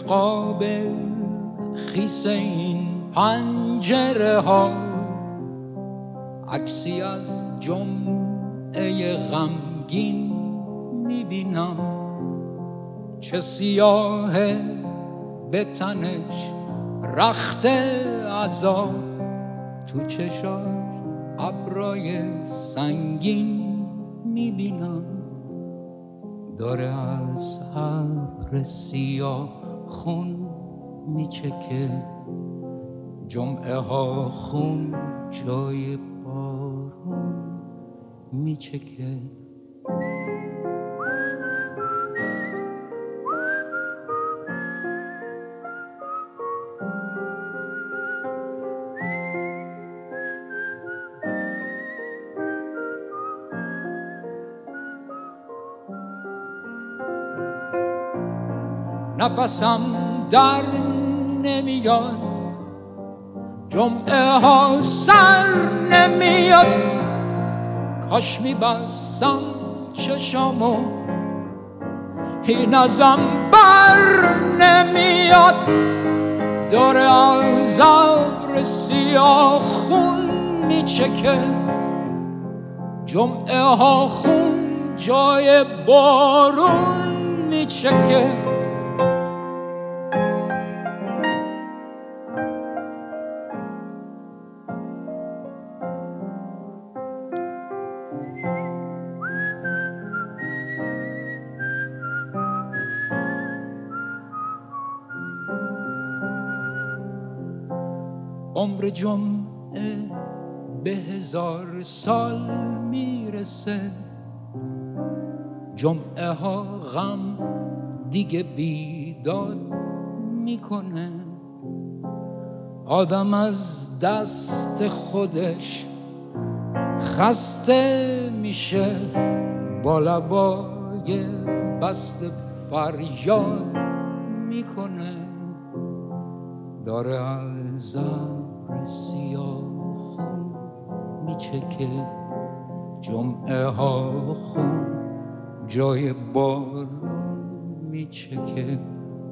قابل خیس این پنجره ها، عکسی از جمعه غمگین میبینم، چه سیاه به تنش رخت عذاب، تو چشاش ابرای سنگین میبینم، داره از ابر سیاه خون میچکه، جمعه ها خون جای بارون میچکه. نفسم در نمیاد، جمعه ها سر نمیاد، کاش میبستم چشامو این ازم بر نمیاد، داره از ابر سیاه خون میچکه، جمعه ها خون جای بارون میچکه. عمر جمعه به 1000 سال میرسه، جمعه ها غم دیگه بیداد میکنه، آدم از دست خودش خسته میشه، با لبای بسته فریاد میکنه، داره از ابر سیاه خون میچکه، جمعه ها خون جای بارون میچکه.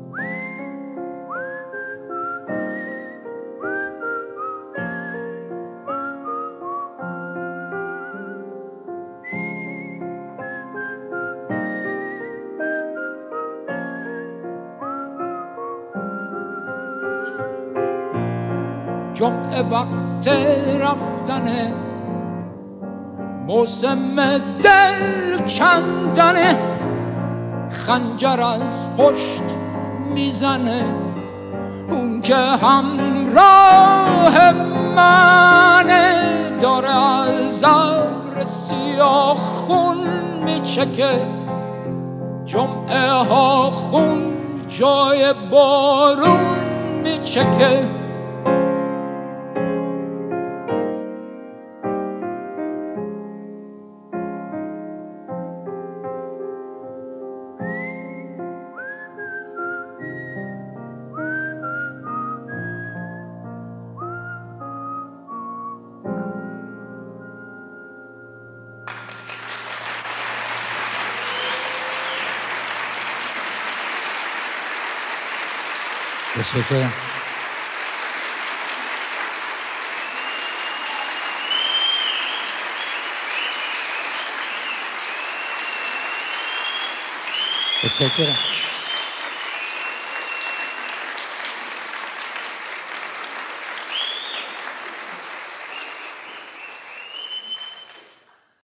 جمعه وقت رفتنه، موسم دل کندنه، خنجر از پشت میزنه، اون که همراه منه، داره از ابر سیاه خون میچکه، جمعه ها خون جای بارون میچکه. تشکرم. تشکرم.